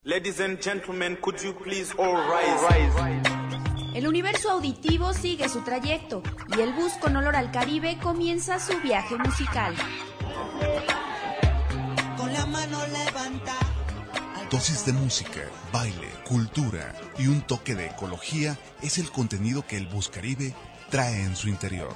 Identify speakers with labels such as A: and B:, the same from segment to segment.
A: Ladies and gentlemen, could you please all rise?
B: El universo auditivo sigue su trayecto y el bus con olor al Caribe comienza su viaje musical.
C: Con la mano levanta.
D: Dosis de música, baile, cultura y un toque de ecología es el contenido que el Bus Caribe trae en su interior.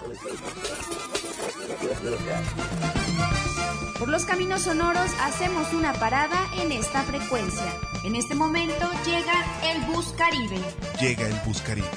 B: Por los caminos sonoros hacemos una parada en esta frecuencia. En este momento llega el Bus Caribe.
D: Llega el Bus Caribe.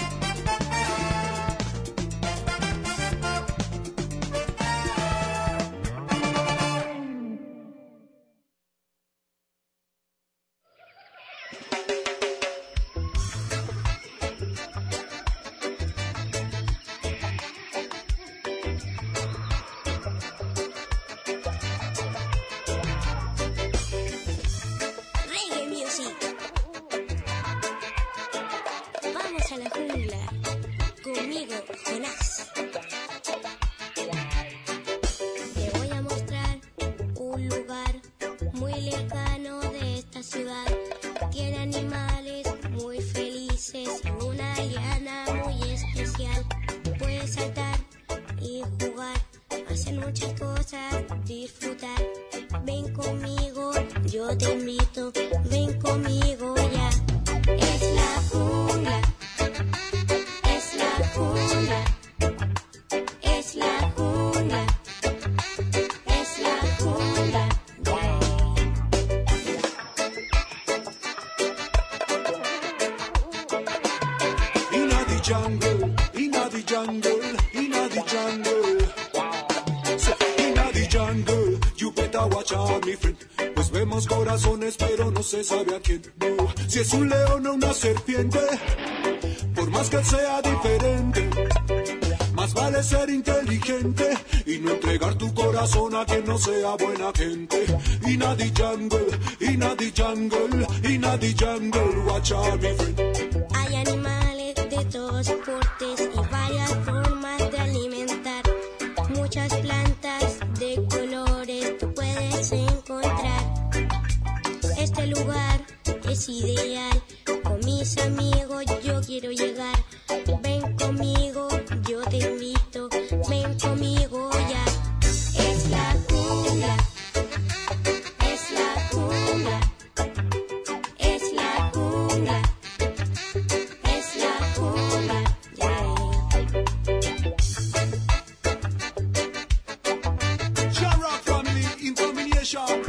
E: Pues vemos corazones pero no se sabe a quién, no. Si es un león o una serpiente, por más que sea diferente, más vale ser inteligente y no entregar tu corazón a quien no sea buena gente. Inna the jungle, inna the jungle, inna the jungle, watch out my friend.
F: Hay animales de todos portes y varias formas de alimentar. Muchas plantas de colores tú puedes encontrar. Este lugar es ideal. Con mis amigos yo quiero llegar. Ven conmigo, yo te invito. Ven conmigo ya. Es la jungla. Es la jungla. Es la jungla. Es la jungla.
E: Shara family information.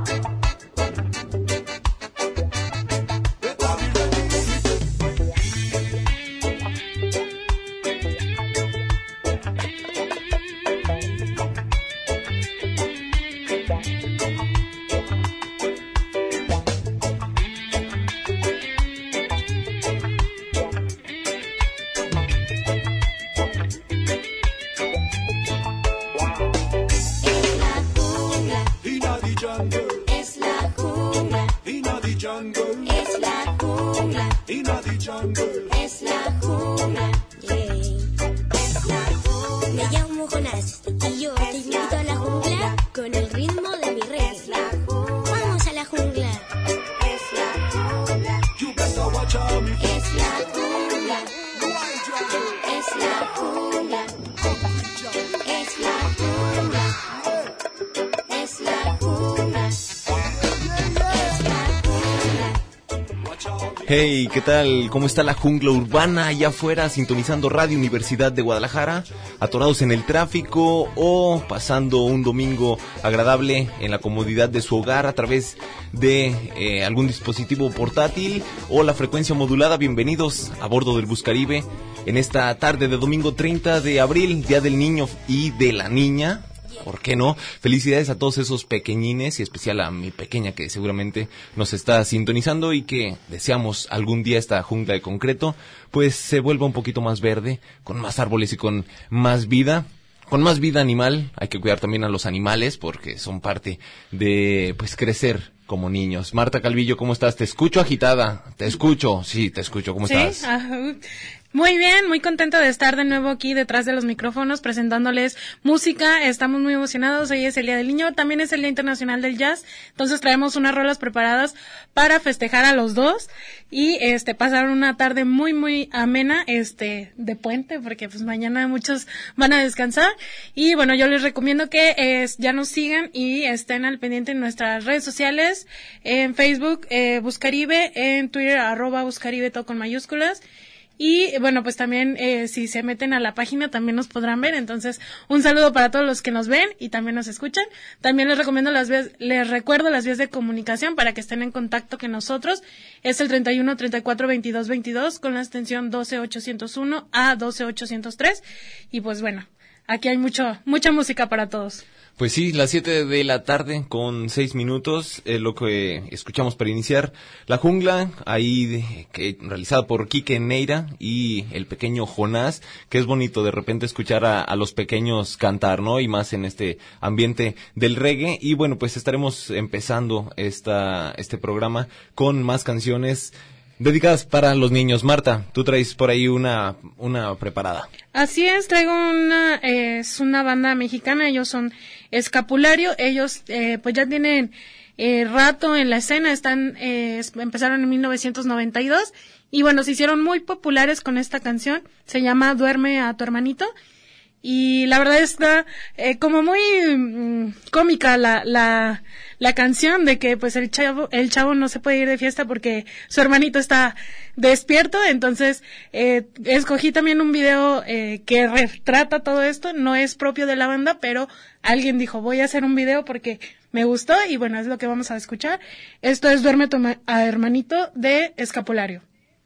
G: Hey, ¿qué tal? ¿Cómo está la jungla urbana allá afuera sintonizando Radio Universidad de Guadalajara? Atorados en el tráfico o pasando un domingo agradable en la comodidad de su hogar a través de algún dispositivo portátil o la frecuencia modulada. Bienvenidos a bordo del Bus Caribe en esta tarde de domingo 30 de abril, Día del Niño y de la Niña. ¿Por qué no? Felicidades a todos esos pequeñines y especial a mi pequeña que seguramente nos está sintonizando y que deseamos algún día esta jungla de concreto pues se vuelva un poquito más verde, con más árboles y con más vida animal. Hay que cuidar también a los animales porque son parte de pues crecer como niños. Marta Calvillo, ¿cómo estás? Te escucho agitada. Te escucho. Sí, te escucho. ¿Cómo estás?
H: Muy bien, muy contenta de estar de nuevo aquí detrás de los micrófonos presentándoles música. Estamos muy emocionados. Hoy es el Día del Niño, también es el Día Internacional del Jazz. Entonces traemos unas rolas preparadas para festejar a los dos y pasar una tarde muy muy amena de puente, porque pues mañana muchos van a descansar. Y bueno, yo les recomiendo que ya nos sigan y estén al pendiente en nuestras redes sociales, en Facebook Buscaribe, en Twitter @Buscaribe, todo con mayúsculas. Y bueno, pues también si se meten a la página también nos podrán ver. Entonces, un saludo para todos los que nos ven y también nos escuchan. También les recuerdo las vías de comunicación para que estén en contacto con nosotros. Es el 31 34 22 22 con la extensión 12801 a 12803. Y pues bueno, aquí hay mucha música para todos.
G: Pues sí, las 7 de la tarde con 6 minutos, lo que escuchamos para iniciar La Jungla, realizada por Quique Neira y el pequeño Jonás, que es bonito de repente escuchar a los pequeños cantar, ¿no? Y más en este ambiente del reggae. Y bueno, pues estaremos empezando este programa con más canciones dedicadas para los niños. Marta, tú traes por ahí una preparada.
H: Así es, traigo es una banda mexicana, ellos son Escapulario, ellos pues ya tienen rato en la escena, empezaron en 1992 y bueno, se hicieron muy populares con esta canción, se llama Duerme a tu hermanito. Y la verdad está como muy cómica la canción de que pues el chavo no se puede ir de fiesta porque su hermanito está despierto. Entonces escogí también un video que retrata todo esto. No es propio de la banda, pero alguien dijo voy a hacer un video porque me gustó y bueno, es lo que vamos a escuchar. Esto es Duerme a hermanito de Escapulario.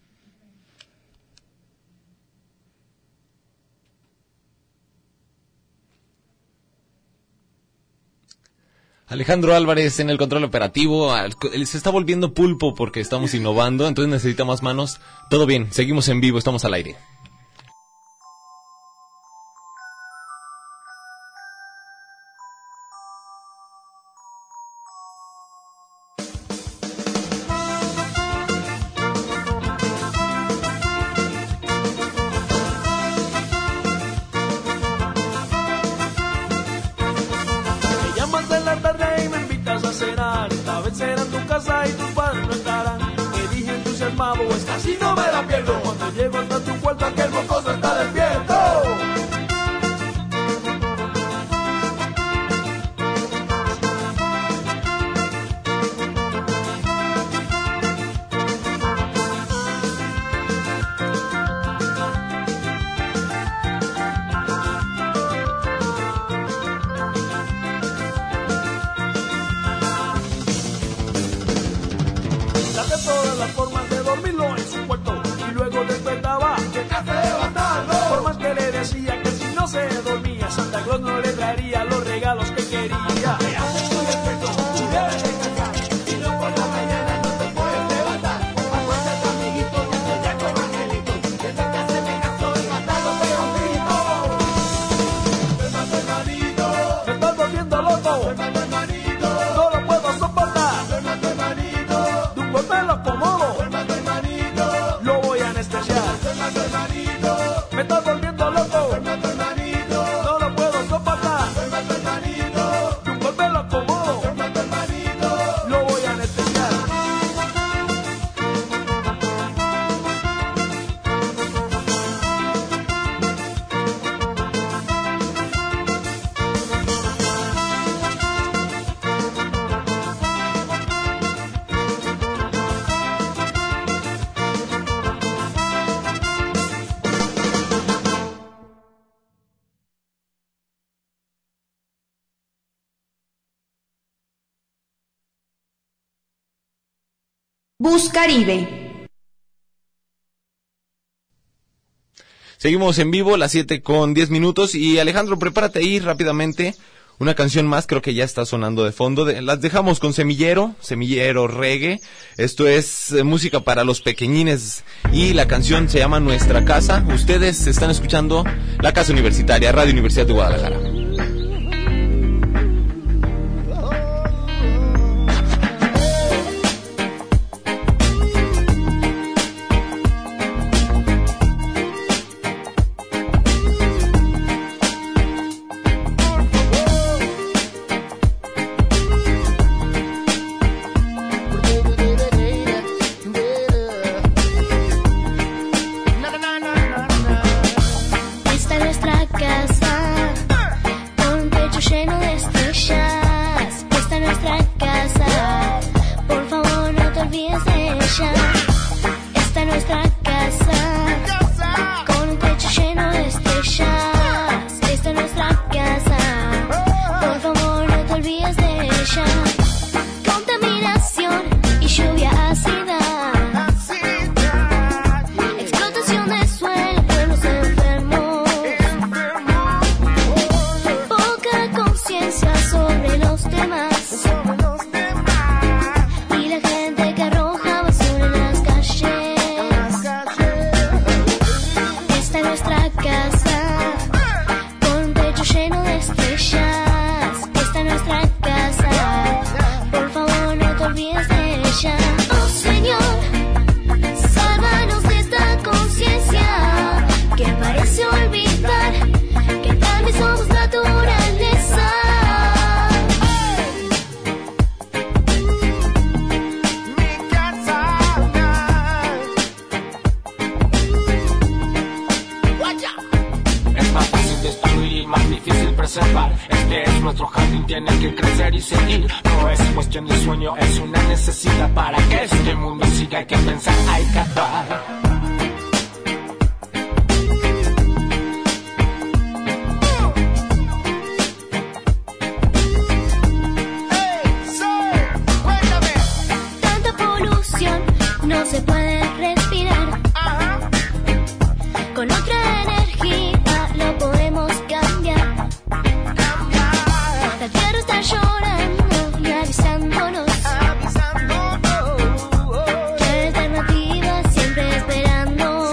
G: Alejandro Álvarez en el control operativo, se está volviendo pulpo porque estamos innovando, entonces necesita más manos. Todo bien, seguimos en vivo, estamos al aire.
E: Pues casi no me la pierdo. Cuando llego hasta tu puerta que el mocoso está despierto. Traté todas las formas de dormirlo en su cuarto y luego despertaba que casi levantando. Por más que le decía que si no se dormía Santa Claus no le traería los regalos que quería. Te haces muy despierto y debes descansar y no por la mañana no te puedes levantar. Acuéstate amiguito que estoy ya con Angelito, que se te hace me cansó y matándote un grito. Duerma tu hermanito, me estás volviendo loco. Duerma tu hermanito, no lo puedo soportar. Duerma tu hermanito, de un golpe lo acomodo. Duerma tu hermanito, lo voy a anestesiar. Duerma tu hermanito, me estás volviendo loco. Duerma tu hermanito, no lo puedo soportar. Duerma tu hermanito, de un golpe lo acomodo. Duerma tu hermanito, lo voy a anestesiar.
B: Buscaribe.
G: Seguimos en vivo, las 7 con 10 minutos y Alejandro, prepárate ahí rápidamente. Una canción más, creo que ya está sonando de fondo. Las dejamos con Semillero Reggae. Esto es música para los pequeñines y la canción se llama Nuestra Casa. Ustedes están escuchando La Casa Universitaria, Radio Universidad de Guadalajara.
F: olvides de ella. Esta es nuestra casa, con un techo lleno de estrellas. Esta es nuestra casa, por favor no te olvides de ella. Contaminación y lluvia ácida, explotación de suelo, pueblos enfermos, poca conciencia sobre los demás. Y la gente que arroja basura en las calles. Esta es nuestra casa, con un techo lleno de estrellas. Esta es nuestra casa, por favor no te olvides de ella. Oh Señor, sálvanos de esta conciencia que parece olvidar que también somos naturaleza.
I: Es más fácil destruir y más difícil preservar. Este es nuestro jardín, tiene que crecer y seguir. No es cuestión de sueño, es una necesidad. Para que este mundo siga hay que pensar, hay que actuar.
F: Tanta polución no se puede respirar. Con otra energía lo podemos cambiar. La tierra está llorando y avisándonos que hay alternativas siempre esperando.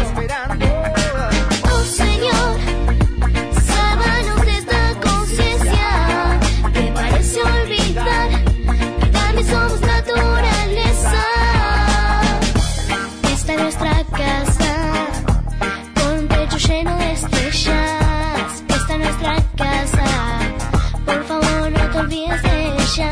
F: Oh Señor, sálvanos de esta conciencia que parece olvidar que también somos naturaleza. Esta es nuestra casa, con un techo lleno de estrellas. Esta es nuestra casa, por favor no te olvides de ella.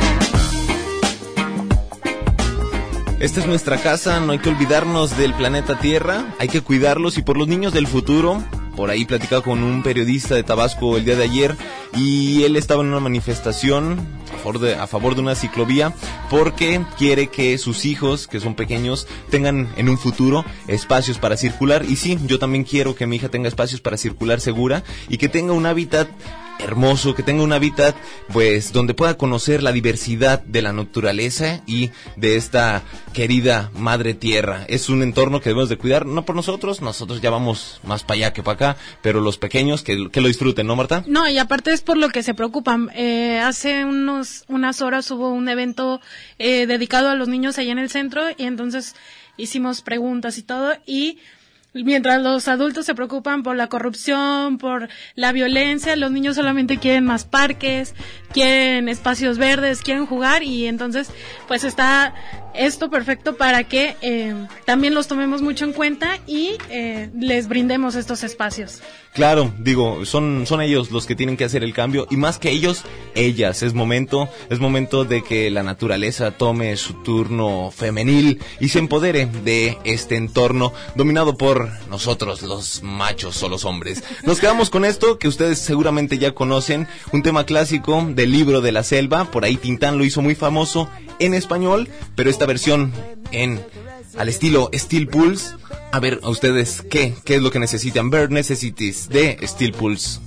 G: Esta es nuestra casa, no hay que olvidarnos del planeta Tierra, hay que cuidarlos y por los niños del futuro. Por ahí platicaba con un periodista de Tabasco el día de ayer y él estaba en una manifestación a favor de una ciclovía porque quiere que sus hijos, que son pequeños, tengan en un futuro espacios para circular. Y sí, yo también quiero que mi hija tenga espacios para circular segura y que tenga un hábitat hermoso, que tenga un hábitat pues donde pueda conocer la diversidad de la naturaleza y de esta querida madre tierra. Es un entorno que debemos de cuidar, no por nosotros ya vamos más para allá que para acá, pero los pequeños que lo disfruten, ¿no, Marta?
H: No, y aparte es por lo que se preocupan. Hace unas horas hubo un evento dedicado a los niños allá en el centro y entonces hicimos preguntas y todo, y mientras los adultos se preocupan por la corrupción, por la violencia, los niños solamente quieren más parques, quieren espacios verdes, quieren jugar, y entonces pues está esto perfecto para que también los tomemos mucho en cuenta y les brindemos estos espacios.
G: Claro, digo, son ellos los que tienen que hacer el cambio, y más que ellos, ellas. Es momento de que la naturaleza tome su turno femenil y se empodere de este entorno dominado por nosotros, los machos o los hombres. Nos quedamos con esto que ustedes seguramente ya conocen, un tema clásico del Libro de la Selva. Por ahí Tintán lo hizo muy famoso en español, pero esta versión al estilo Steel Pulse. A ver, a ustedes, ¿qué es lo que necesitan? Bare Necessities de Steel Pulse.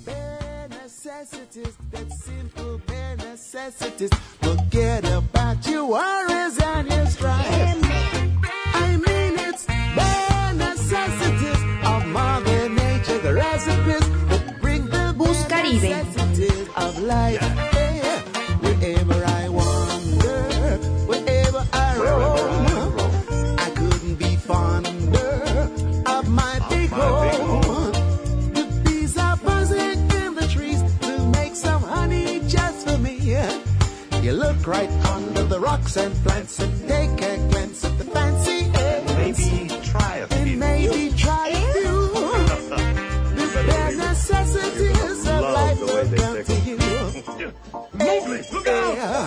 E: Forget about your worries and your strife. I mean, it's bare necessities of Mother Nature, the recipes that bring the
B: Buscaribe.
E: necessities of life. Yeah. Wherever I wander, wherever I roam, I couldn't be fonder of my big home. The bees are buzzing in the trees to make some honey just for me. You look right under the rocks and plants and take a glance at the fancy eggs.
J: Maybe try a few.
E: And maybe try a few. The bare necessities of life will come to you.
J: Look out!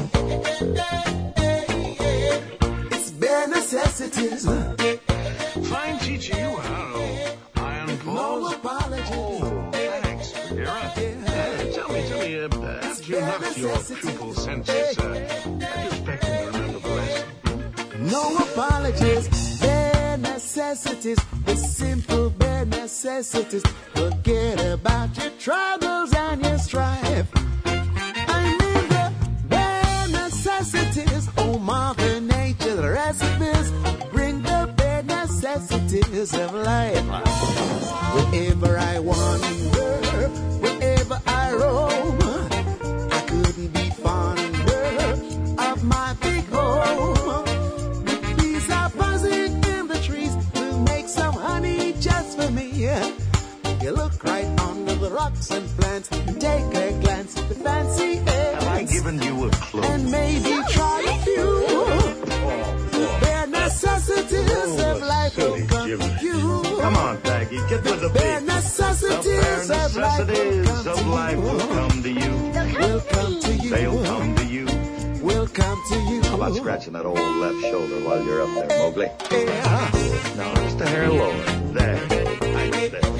E: It's bare necessities.
J: Trying to teach you how iron
E: No
J: balls.
E: apologies.
J: Oh, thanks, Vera. Tell me, after you knocked your pupil senses, how do you expect them to remember the lesson?
K: No apologies, bare necessities, the simple bare necessities. Forget about your troubles and your strife. I mean the bare necessities, oh Mother Nature, the recipes, bring the bare necessities of life. Wherever I wander, wherever I roam, I couldn't be fonder of my big home. The bees are buzzing in the trees to make some honey just for me. You look right under the rocks and plants and take a glance at the fancy eggs.
J: Have I given you a clue?
K: And maybe try a few. The bare necessities of life will come to you.
J: Come on, Peggy, get with the
K: bare
J: beat.
K: necessities of life will come to you. Will come to you.
J: They'll come to you.
K: Will come to you.
J: How about scratching that old left shoulder while you're up there, Mowgli?
K: Yeah.
J: No, just a hair lower. There. I get it.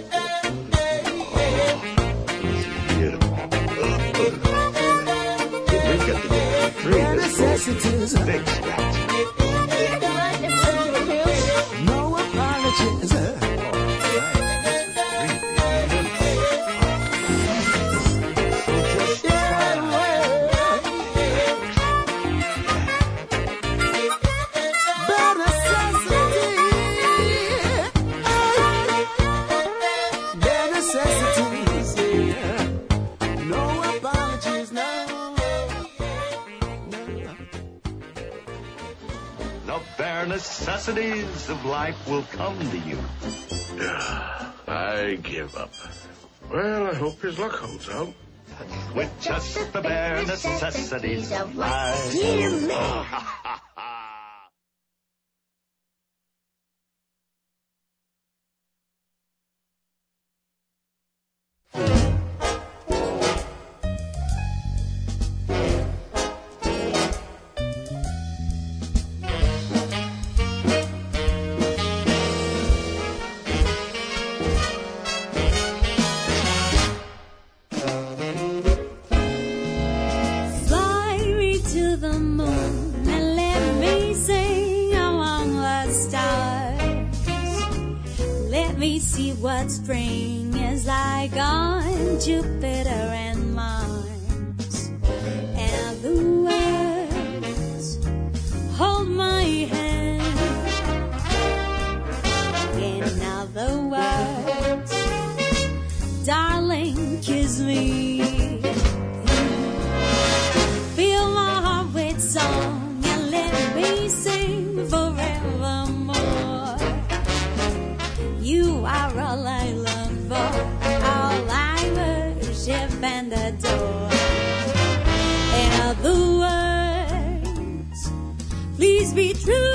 J: Beautiful. We get to get the tree.
K: Bare necessities.
J: Big scratch.
K: No apologies.
J: The bare necessities of life will come to you.
L: I give up. Well, I hope his luck holds out.
J: With just the bare necessities of life.
F: Dear me. Fly me to the moon and let me sing among the stars. Let me see what spring is like on Jupiter and Mars. And the words hold my hand. In other words, darling, kiss me. Fill my heart with song and let me sing forevermore. You are all I long for, all I worship and adore. In other words, please be true.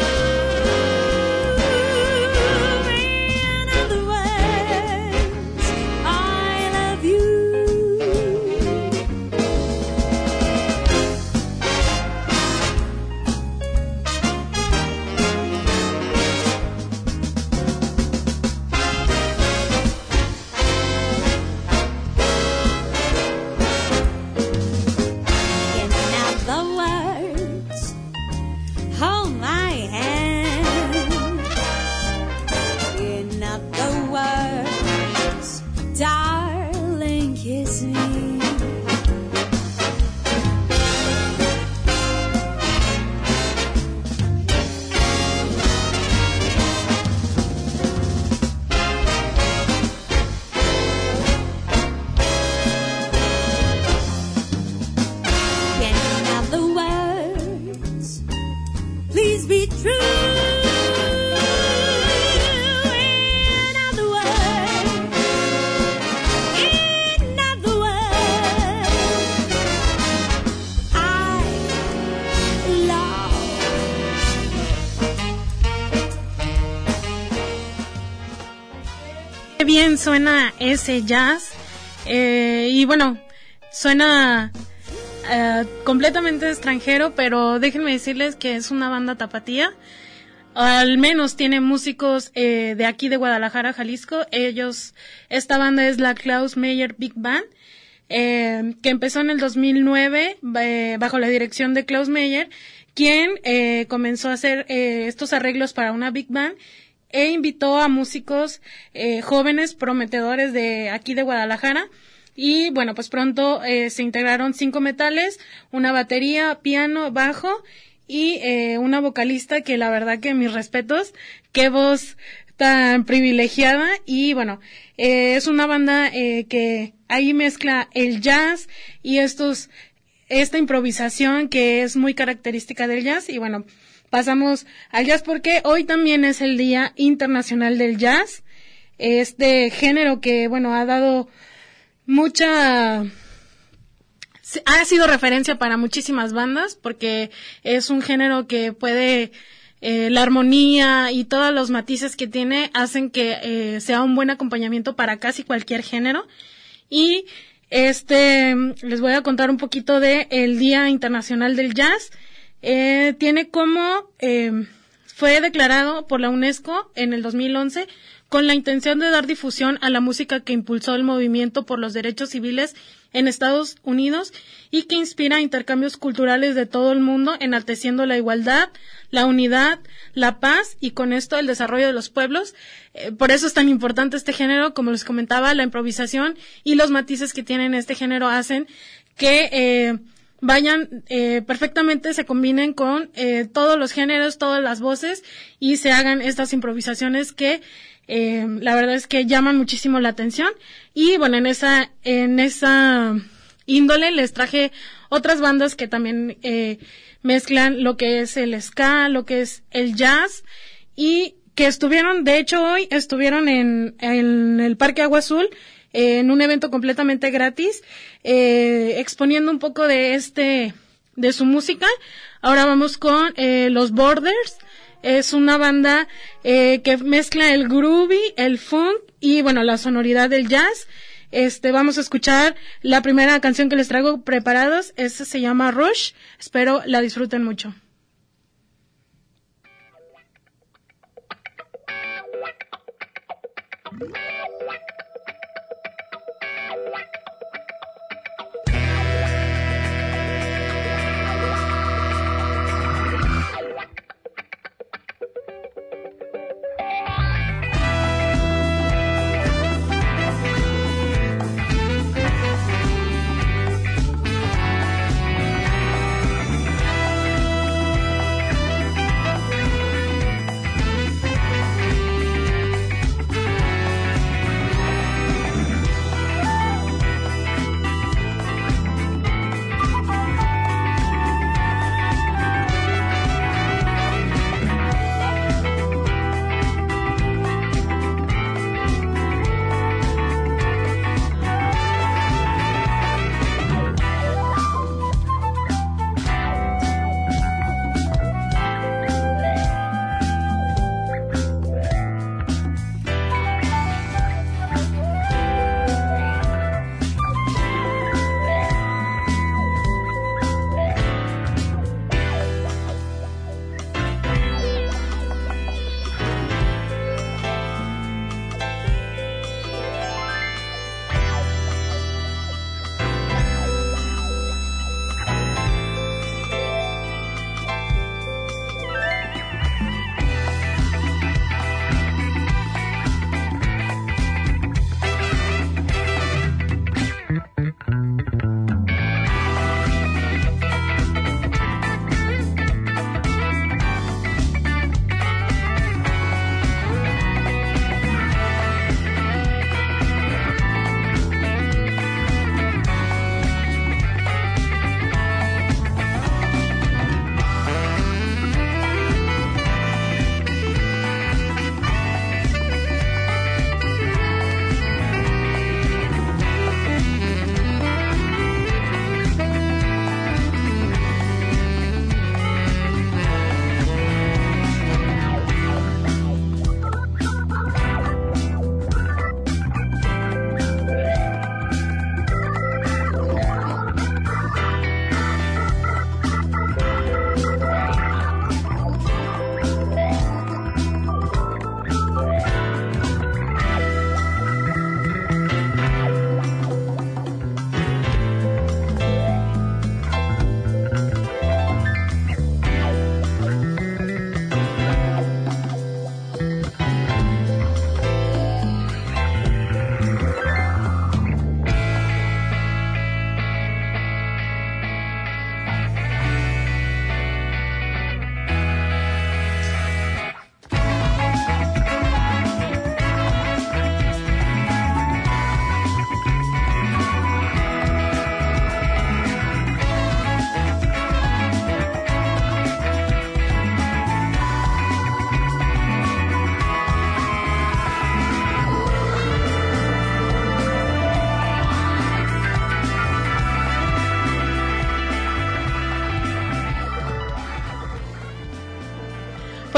F: In other words, I love you. In other words, hold my hand. In other words, darling, kiss me. In other words, please be true. In other words, I love.
H: Qué bien suena ese jazz. Y bueno, suena completamente extranjero, pero déjenme decirles que es una banda tapatía. Al menos tiene músicos de aquí de Guadalajara, Jalisco. Esta banda es la Klaus Meyer Big Band, que empezó en el 2009 bajo la dirección de Klaus Meyer, quien comenzó a hacer estos arreglos para una big band e invitó a músicos jóvenes prometedores de aquí de Guadalajara. Y bueno, pues pronto se integraron 5 metales, una batería, piano, bajo y una vocalista que la verdad que mis respetos, qué voz tan privilegiada. Y bueno, es una banda que ahí mezcla el jazz y esta improvisación que es muy característica del jazz. Y bueno, pasamos al jazz porque hoy también es el Día Internacional del Jazz, este género que bueno ha dado ha sido referencia para muchísimas bandas porque es un género que puede, la armonía y todos los matices que tiene hacen que sea un buen acompañamiento para casi cualquier género. Y les voy a contar un poquito de el Día Internacional del Jazz. Tiene como, fue declarado por la UNESCO en el 2011 con la intención de dar difusión a la música que impulsó el movimiento por los derechos civiles en Estados Unidos y que inspira intercambios culturales de todo el mundo, enalteciendo la igualdad, la unidad, la paz y con esto el desarrollo de los pueblos. Por eso es tan importante este género, como les comentaba, la improvisación y los matices que tienen este género hacen que vayan perfectamente, se combinen con todos los géneros, todas las voces y se hagan estas improvisaciones que la verdad es que llaman muchísimo la atención. Y bueno, en esa índole les traje otras bandas que también mezclan lo que es el ska, lo que es el jazz y que estuvieron, de hecho hoy estuvieron en el Parque Agua Azul en un evento completamente gratis, exponiendo un poco de su música. Ahora vamos con los Borders. Es una banda que mezcla el groovy, el funk y bueno, la sonoridad del jazz. Vamos a escuchar la primera canción que les traigo preparados. Esta se llama Rush. Espero la disfruten mucho.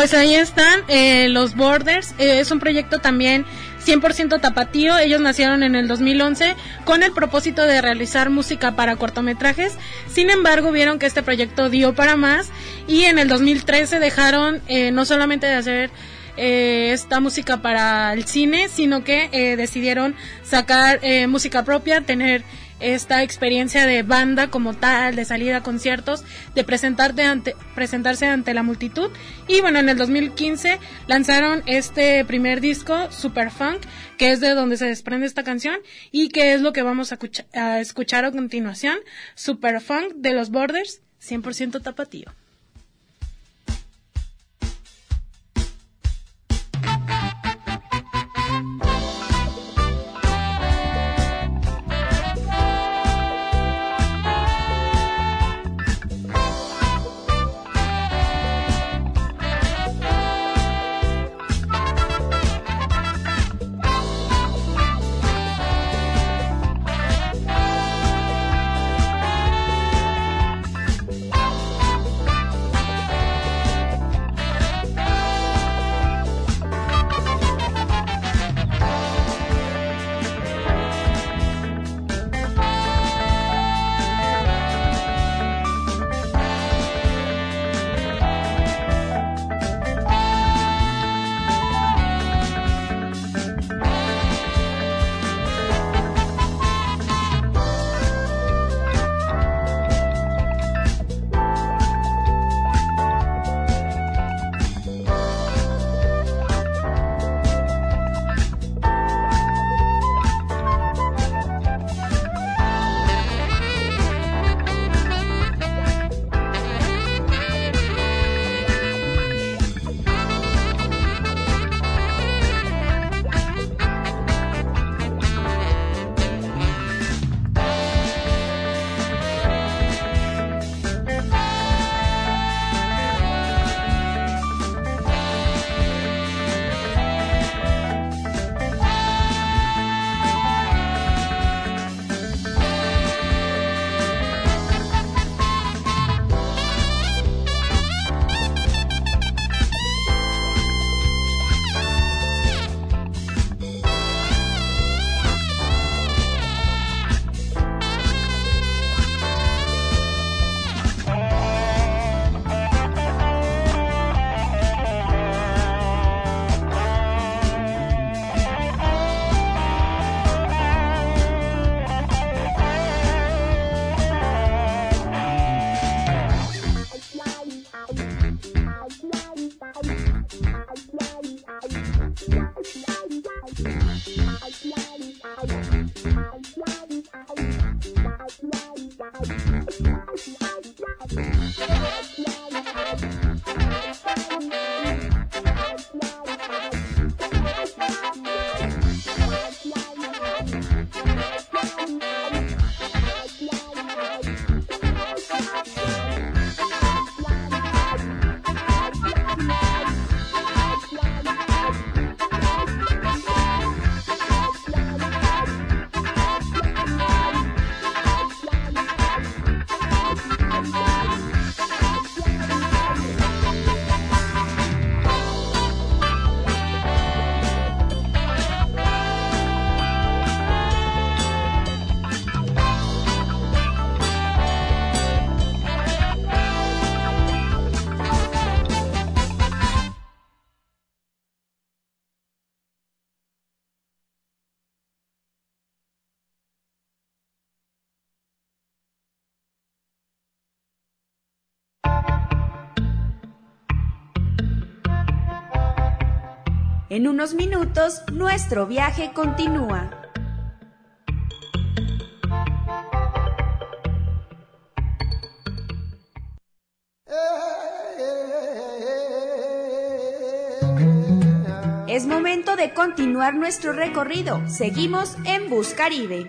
H: pues ahí están los Borders. Es un proyecto también 100% tapatío. Ellos nacieron en el 2011 con el propósito de realizar música para cortometrajes. Sin embargo, vieron que este proyecto dio para más y en el 2013 dejaron no solamente de hacer esta música para el cine, sino que decidieron sacar música propia, tener esta experiencia de banda como tal, de salir a conciertos, de presentarse ante la multitud. Y bueno, en el 2015 lanzaron este primer disco, Super Funk, que es de donde se desprende esta canción y que es lo que vamos a escuchar a continuación, Super Funk de los Borders, 100% tapatío.
B: En unos minutos, nuestro viaje continúa. Es momento de continuar nuestro recorrido. Seguimos en Buscaribe.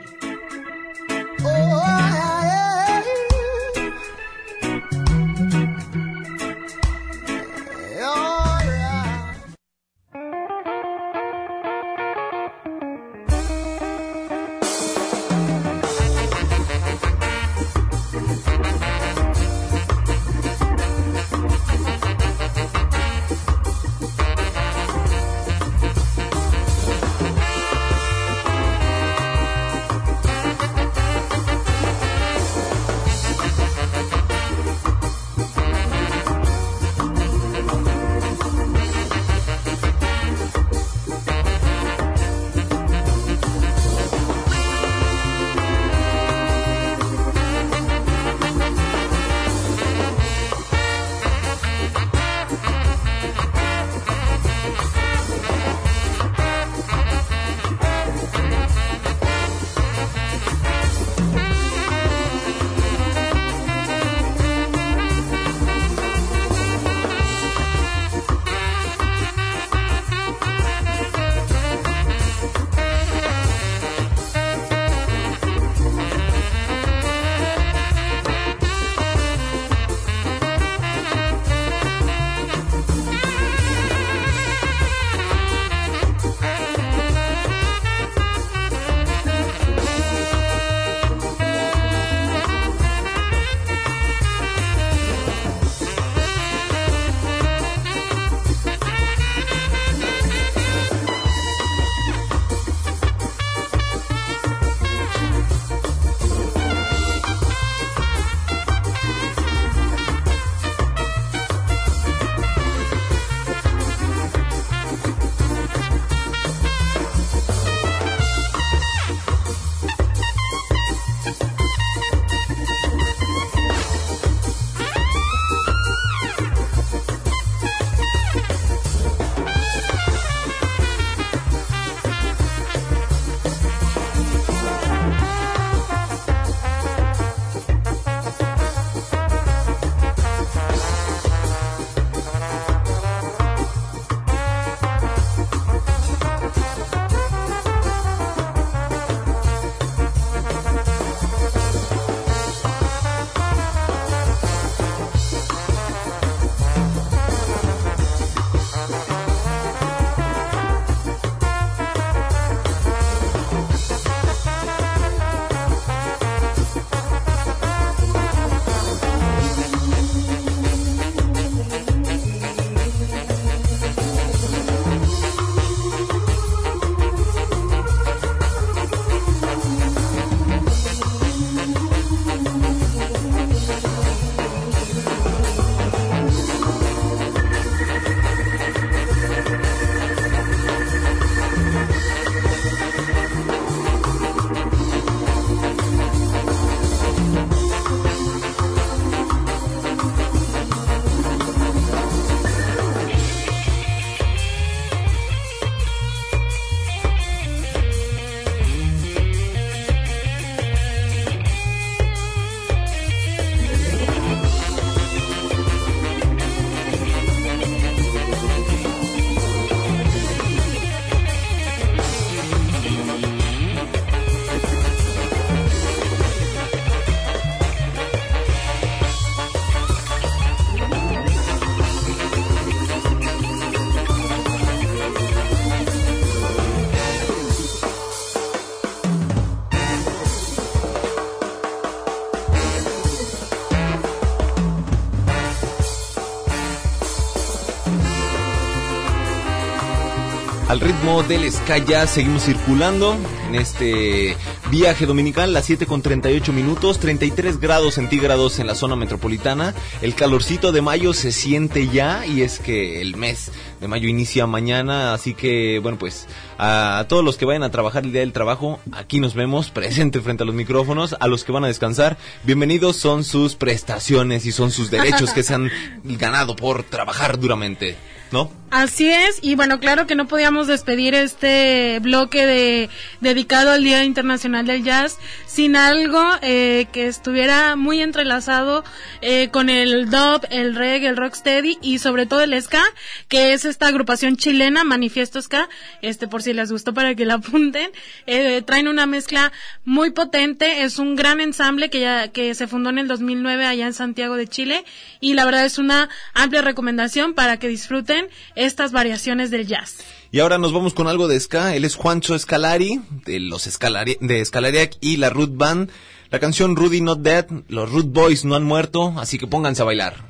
G: Al ritmo del ska jazz seguimos circulando en este viaje dominical, las 7:38, 33 grados centígrados en la zona metropolitana. El calorcito de mayo se siente ya, y es que el mes de mayo inicia mañana, así que bueno, pues a todos los que vayan a trabajar el día del trabajo, aquí nos vemos presente frente a los micrófonos. A los que van a descansar, bienvenidos, son sus prestaciones y son sus derechos que se han ganado por trabajar duramente, ¿no?
H: Así es, y bueno, claro que no podíamos despedir este bloque dedicado al Día Internacional del Jazz sin algo que estuviera muy entrelazado con el dub, el reggae, el rocksteady y sobre todo el ska, que es esta agrupación chilena, Manifiesto Ska, por si les gustó para que la apunten. Traen una mezcla muy potente, es un gran ensamble que se fundó en el 2009 allá en Santiago de Chile, y la verdad es una amplia recomendación para que disfruten estas variaciones del jazz.
G: Y ahora nos vamos con algo de ska. Él es Juancho Scalari, de Scalariac y la Root Band. La canción Rudy Not Dead, los Root Boys no han muerto, así que pónganse a bailar.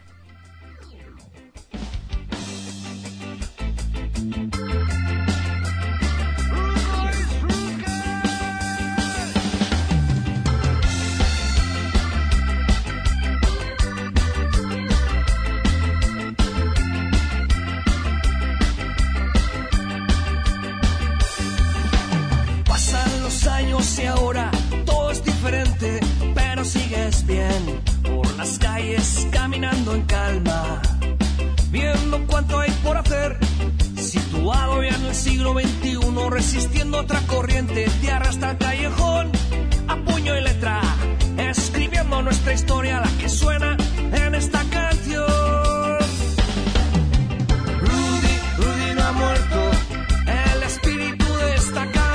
M: Y ahora todo es diferente, pero sigues bien por las calles caminando en calma, viendo cuánto hay por hacer, situado ya en el siglo XXI, resistiendo otra corriente, te arrastra al callejón a puño y letra, escribiendo nuestra historia, la que suena en esta canción. Rudy no ha muerto, el espíritu de esta canción.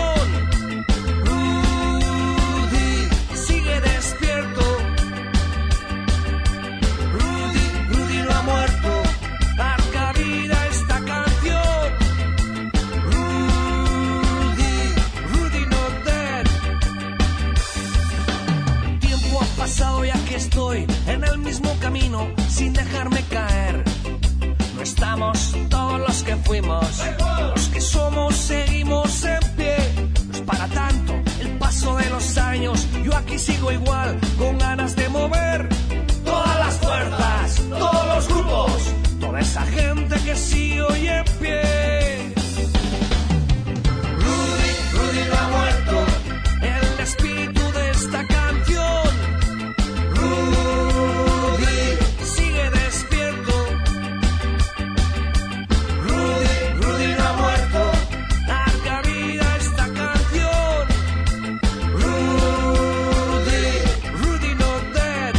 M: Y aquí estoy en el mismo camino sin dejarme caer. No estamos todos los que fuimos, los que somos seguimos en pie. No es para tanto el paso de los años, yo aquí sigo igual, con ganas de mover todas las fuerzas, todos los grupos, toda esa gente que sigue hoy en pie. Rudy no ha muerto, el espíritu de esta canción. Sigue despierto. Rudy no ha muerto. Larga vida esta canción. Rudy not dead.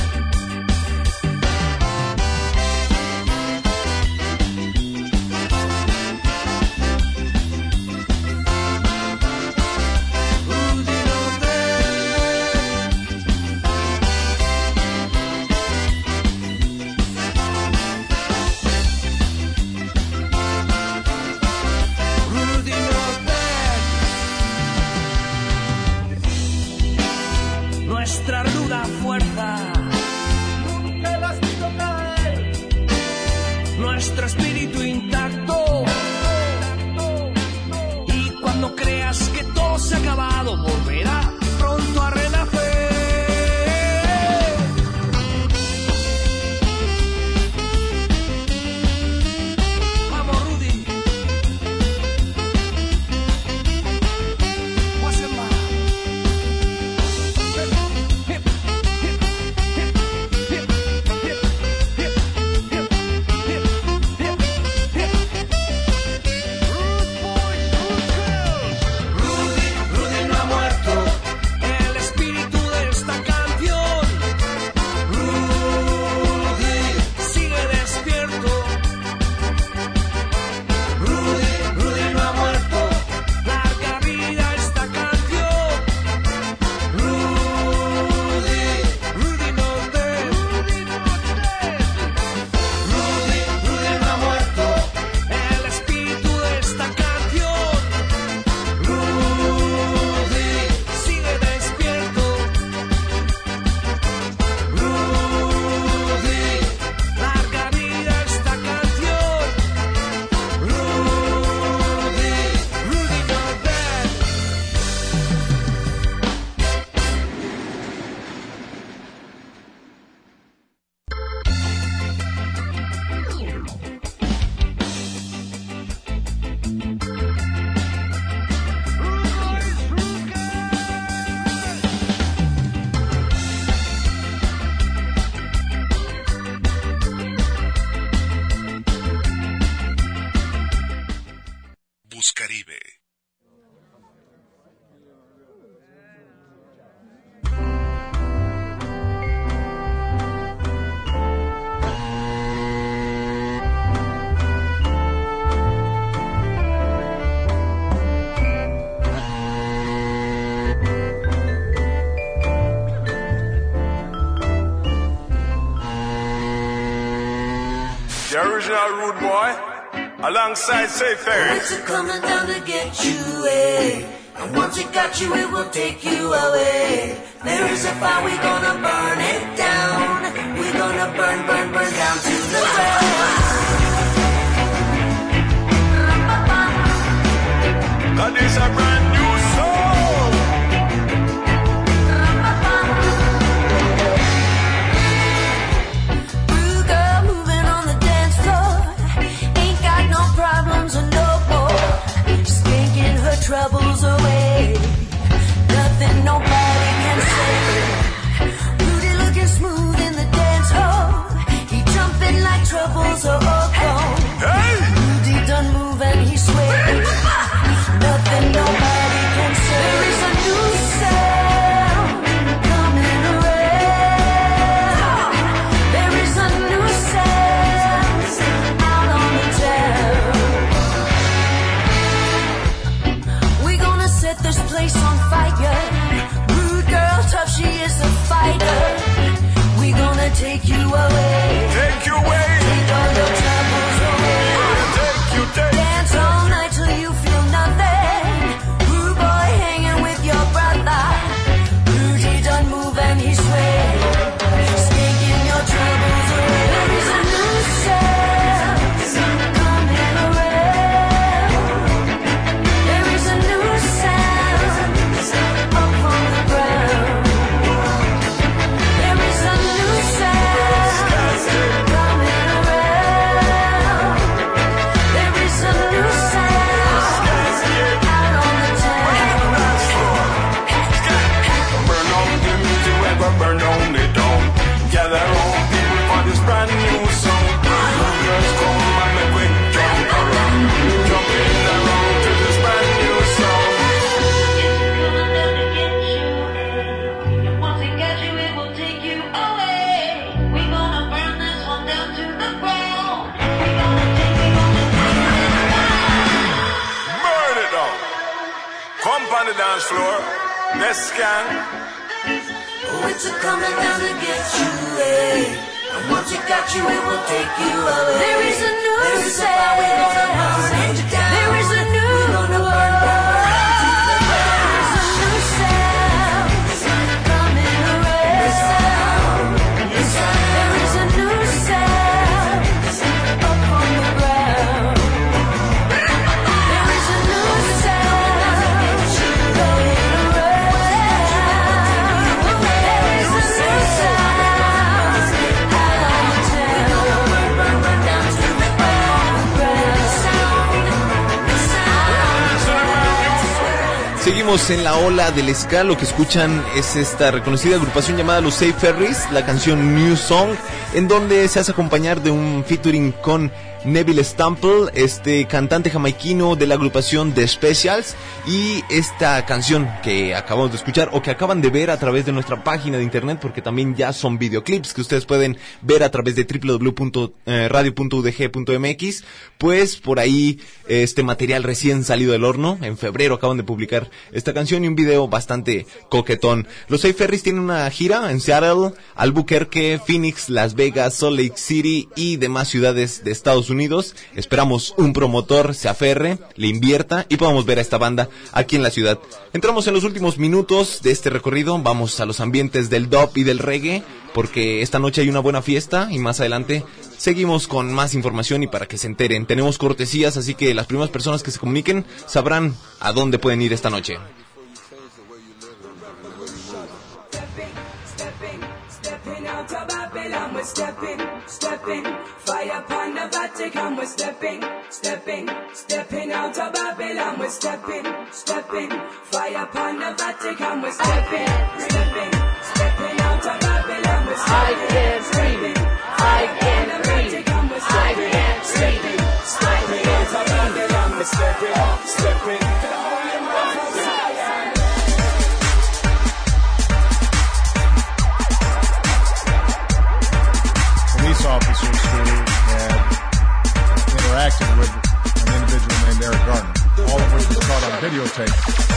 D: Buscaribe.
A: The original rude boy, alongside Say Ferry.
C: It's coming down to get you, eh? And once it got you, it will take you away. There is a fire, we're gonna burn it down. We're gonna burn, burn, burn down to the ground.
A: That is a brand new song.
C: Blue girl moving on the dance floor. Ain't got no problems or no more. Just taking her troubles away. Nothing nobody can say. Rudy looking smooth in the dance hall. He jumping like troubles are all gone. Rudy done move and he sways. Nothing nobody can say. There is a new sound coming around. There is a new sound out on the town. We gonna set this place on fire. Rude girl, tough, she is a fighter. We gonna take you away.
A: Take you away.
C: Take all your troubles away.
A: Take.
C: Dance all night till you feel nothing. Rude boy hanging with your brother. Rude, he done move and he sway. Stinking your troubles away. There is a new sound coming around. There is a new sound up on the ground. There is a new sound coming around. There is a new sound out on the town.
A: Burn on the music, ever burn on the dawn. Gather all people for this brand new song. Girls come and make we jump around. Jumping around to this brand new song.
C: Once it got you, it will take you away. We gonna burn this one down to the ground. We gonna take you on the
A: Burn it down. Come on the dance floor. Let's scan.
C: Oh, it's a coming down to get you, eh? And once it got you, it will take you away. There is a new sound. We're gonna burn it down. There is a new we're gonna burn, burn, burn to the ground. There is a new sound coming around. There is a new sound up on the ground. There is a new sound going around. There is a new sound out on the town. Burn, burn, burn down to the ground.
G: Seguimos en la ola del ska. Lo que escuchan es esta reconocida agrupación llamada los Say Ferries, la canción New Song, en donde se hace acompañar de un featuring con Neville Stample, este cantante jamaiquino de la agrupación The Specials, y esta canción que acabamos de escuchar o que acaban de ver a través de nuestra página de internet, porque también ya son videoclips que ustedes pueden ver a través de www.radio.udg.mx. Pues por ahí este material recién salido del horno, en febrero acaban de publicar esta canción y un video bastante coquetón. Los Say Ferries tienen una gira en Seattle, Albuquerque, Phoenix, Las Vegas, Salt Lake City y demás ciudades de Estados Unidos. Esperamos un promotor se aferre, le invierta y podamos ver a esta banda aquí en la ciudad. Entramos en los últimos minutos de este recorrido, vamos a los ambientes del dub y del reggae, porque esta noche hay una buena fiesta y más adelante seguimos con más información y para que se enteren. Tenemos cortesías, así que las primeras personas que se comuniquen sabrán a dónde pueden ir esta noche.
N: Stepping, fire upon the Vatican, we're stepping out of Babylon, we're stepping, fire upon the Vatican, we're stepping out of Babylon, we're stepping out of Babylon, we're stepping
O: videotape.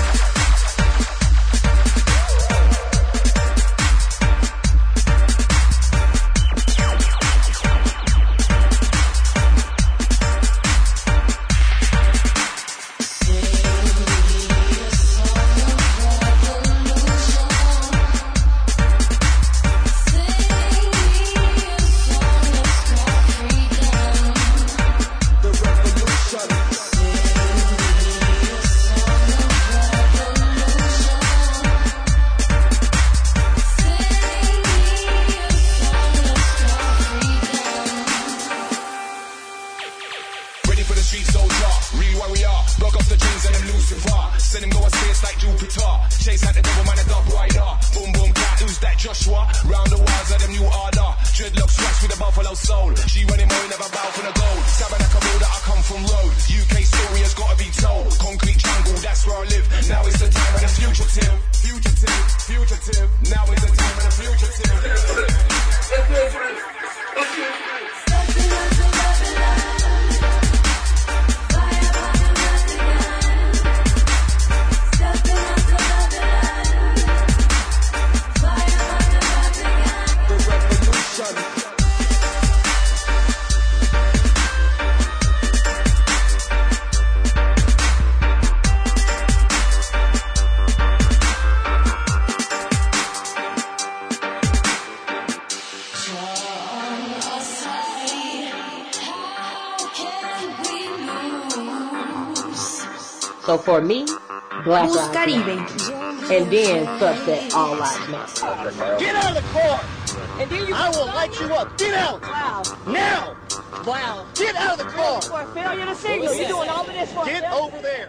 P: So for me, Black
B: Bus
P: Lives
B: Caribe.
P: Matter. And then Subset All Lives Matter.
Q: Get out of the car! And then I will light you up. Get out!
P: Wow.
Q: Now!
P: Wow.
Q: Get out of the car!
P: For a failure to signal. You're doing all of this for
Q: Get over there.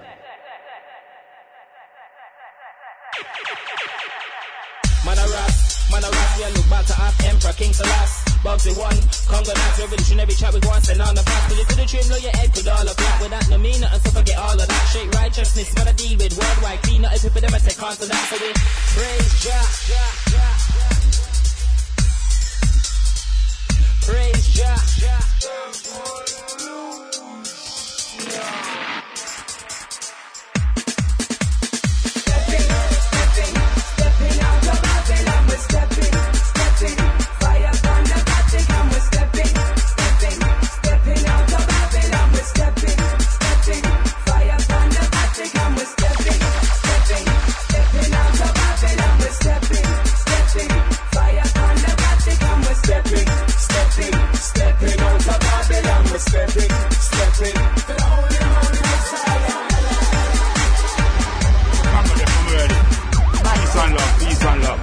R: Man a rap, yeah, look back to ask Emperor King Selassie. Bugsy one, Congo Nats, revolutionary chat with one, send on the fast. But you could have trimmed all your head, could all of that. Without no meaning, and so forget all of that. Straight righteousness, gotta deal with worldwide. Clean up every people, them I say constant that. So we praise Jah. Praise Jah.
N: Stepping out of Babylon, we're stepping, fire upon the Vatican, we're stepping out of Babylon, we're stepping, fire upon the Vatican, we're stepping out of Babylon, we're stepping, fire upon the Vatican, we're stepping out of Babylon, we're stepping, the holy Messiah.
A: I'm ready. Peace and love.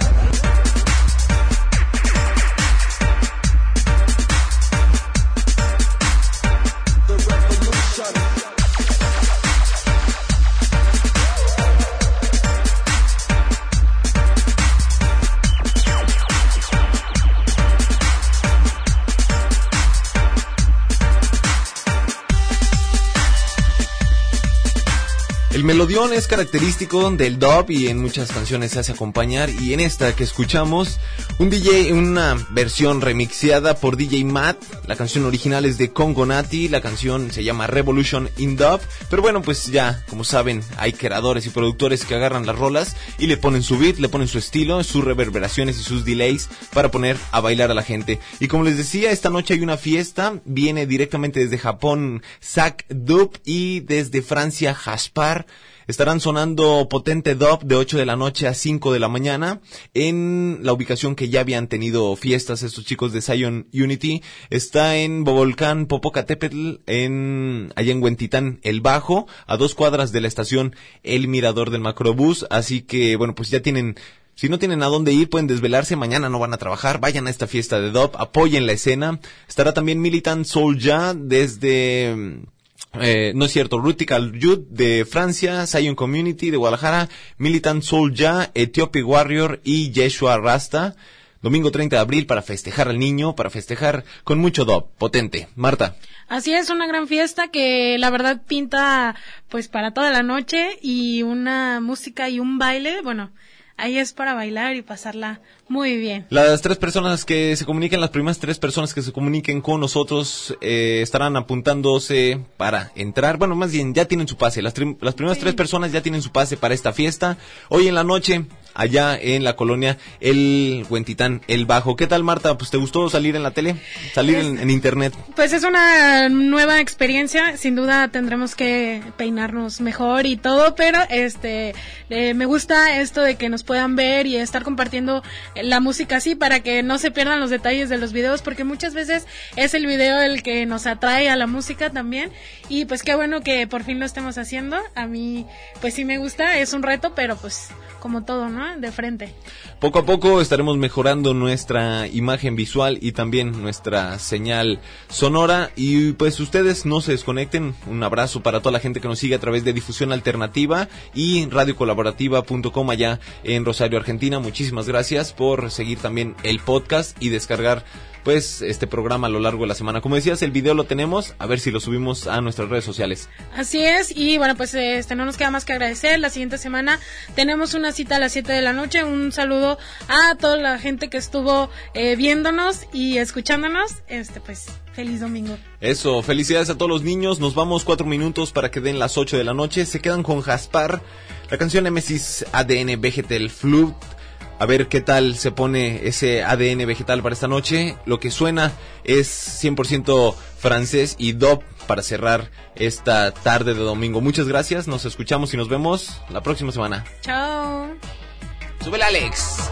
N: The revolution.
G: El melodión es característico del dub y en muchas canciones se hace acompañar, y en esta que escuchamos una versión remixeada por DJ Matt. La canción original es de Congo Nati, la canción se llama Revolution in Dub, pero bueno, pues ya, como saben, hay creadores y productores que agarran las rolas y le ponen su beat, le ponen su estilo, sus reverberaciones y sus delays para poner a bailar a la gente. Y como les decía, esta noche hay una fiesta, viene directamente desde Japón Zack Dub y desde Francia Jaspar. Estarán sonando potente dub de 8 de la noche a 5 de la mañana en la ubicación que ya habían tenido fiestas estos chicos de Zion Unity. Está en Bovolcán, Popocatépetl, allá en Huentitán, El Bajo, a 2 cuadras de la estación El Mirador del Macrobús. Así que, bueno, pues ya tienen... Si no tienen a dónde ir, pueden desvelarse, mañana no van a trabajar, vayan a esta fiesta de dub, apoyen la escena. Estará también Militant Soulja desde... no es cierto, Rutical Youth de Francia, Zion Community de Guadalajara, Militant Soulja, Ethiopia Warrior y Yeshua Rasta. Domingo 30 de abril para festejar al niño, para festejar con mucho dub, potente. Marta.
H: Así es, una gran fiesta que la verdad pinta pues para toda la noche, y una música y un baile, bueno, ahí es para bailar y pasarla muy bien.
G: Las 3 personas que se comuniquen, las primeras 3 personas que se comuniquen con nosotros estarán apuntándose para entrar. Bueno, más bien, ya tienen su pase. Las primeras 3 personas ya tienen su pase para esta fiesta. Hoy en la noche, allá en la colonia El Huentitán, El Bajo. ¿Qué tal, Marta? Pues, ¿te gustó salir en la tele? Salir en internet.
H: Pues es una nueva experiencia. Sin duda tendremos que peinarnos mejor y todo, pero me gusta esto de que nos puedan ver y estar compartiendo la música así para que no se pierdan los detalles de los videos, porque muchas veces es el video el que nos atrae a la música también, y pues qué bueno que por fin lo estemos haciendo. A mí pues sí me gusta, es un reto, pero pues como todo, ¿no? De frente.
G: Poco a poco estaremos mejorando nuestra imagen visual y también nuestra señal sonora, y pues ustedes no se desconecten. Un abrazo para toda la gente que nos sigue a través de Difusión Alternativa y radiocolaborativa.com allá en Rosario, Argentina. Muchísimas gracias por seguir también el podcast y descargar pues este programa a lo largo de la semana. Como decías, el video lo tenemos, a ver si lo subimos a nuestras redes sociales.
H: Así es, y bueno, pues no nos queda más que agradecer. La siguiente semana tenemos una cita a las 7 de la noche. Un saludo a toda la gente que estuvo viéndonos y escuchándonos. Pues feliz domingo.
G: Eso, felicidades a todos los niños. Nos vamos 4 minutos para que den las 8 de la noche. Se quedan con Jaspar, la canción Nemesis ADN Vegetal Flute. A ver qué tal se pone ese ADN vegetal para esta noche. Lo que suena es 100% francés y dub para cerrar esta tarde de domingo. Muchas gracias, nos escuchamos y nos vemos la próxima semana.
H: Chao.
G: Súbele, Alex.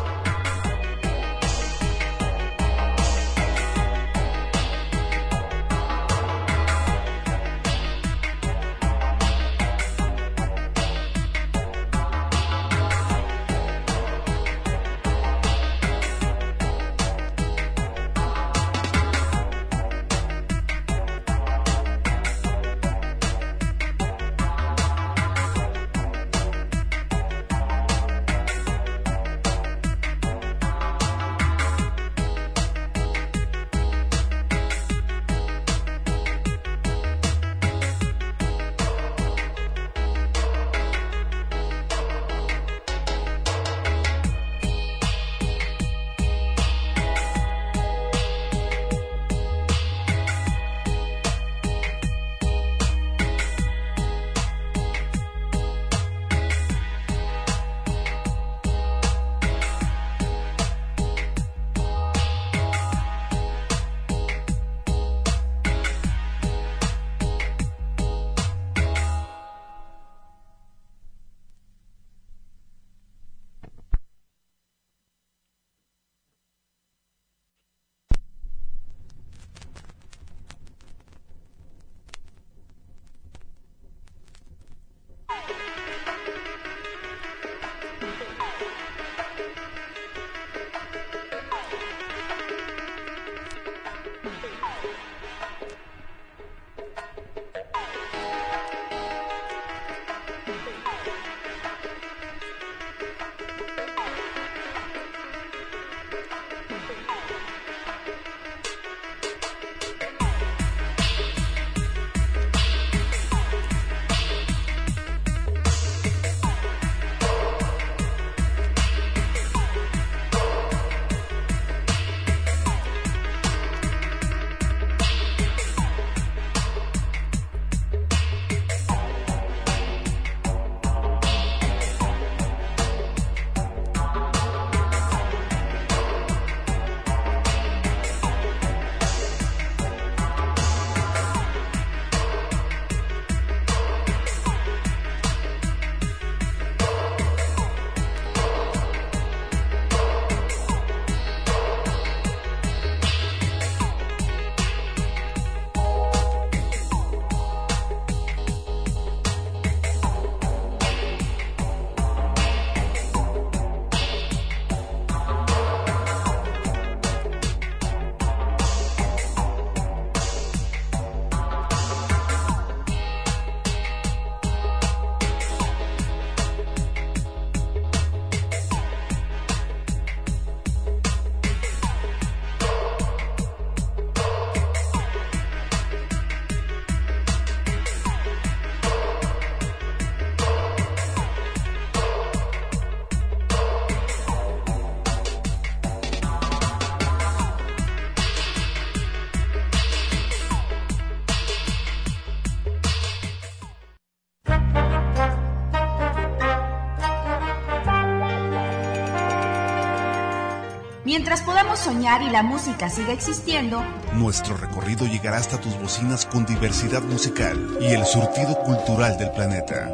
B: Mientras podamos soñar y la música siga existiendo,
D: nuestro recorrido llegará hasta tus bocinas con diversidad musical y el surtido cultural del planeta.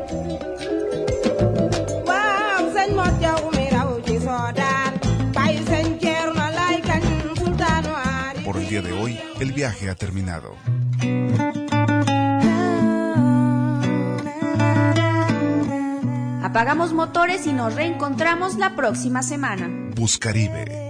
D: Por el día de hoy, el viaje ha terminado.
B: apagamos motores y nos reencontramos la próxima semana.
D: Buscaribe.